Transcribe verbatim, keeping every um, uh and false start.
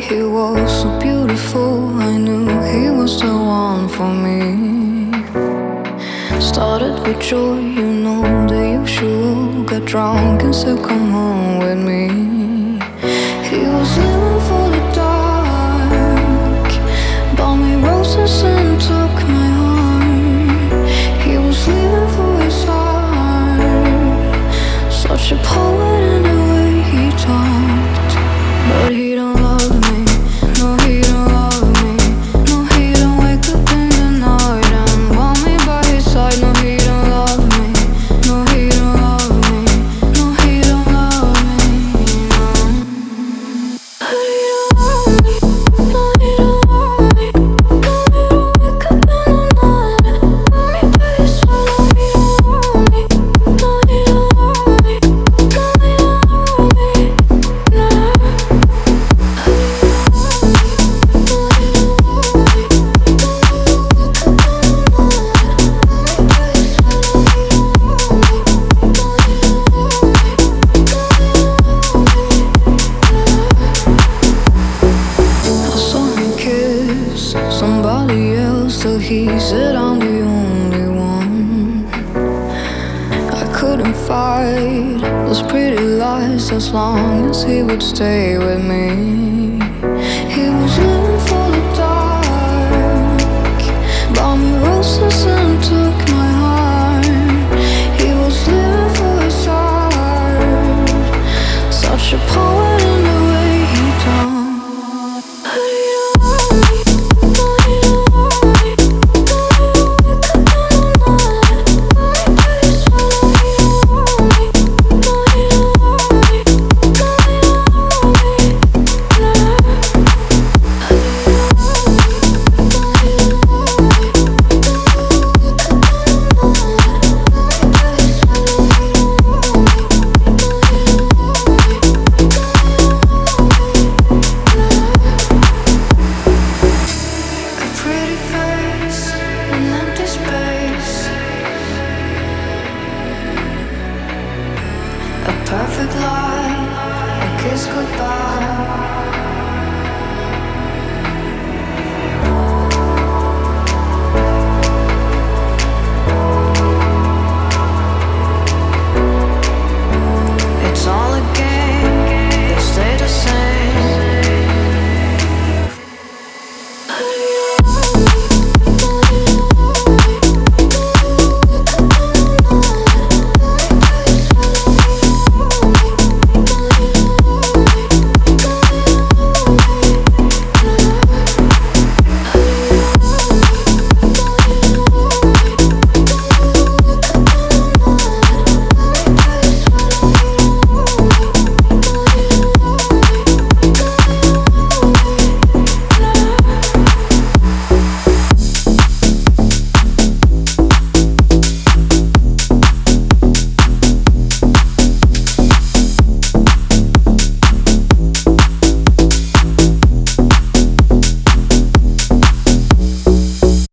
he was so beautiful. I knew he was the one for me. Started with joy, you know the usual. Got drunk and said come home with me. He was living for the dark, bought me roses and took my heart. He was living for his heart, such a poet in the way he talked. But he don't love me, no he don't love me. No he don't wake up in the night and want me by his side. No he don't love me, no he don't love me. No he don't love me, no. But he don't love me, no he don't love me. No he don't wake up in the night and want me by his side. No he don't love me, no he don't love me. No he don't love me, no. I saw him kiss somebody else till he said I'm the only one. I couldn't fight those pretty lies as long as he would stay with me. He was living for the dark, bought me roses and took my heart. He was living for his heart, such a poet in the way he talked. But he don't love me, no he don't love me. No he don't wake up in the night and want me by his side. No he don't love me, no he don't love me. No he don't love me, no. But he don't love me, no he don't love me. No he don't wake up in the night and want me by his side. No he don't love me, no he don't love me. No he don't love me, no. A pretty face, an empty space, a perfect lie, a kiss goodbye.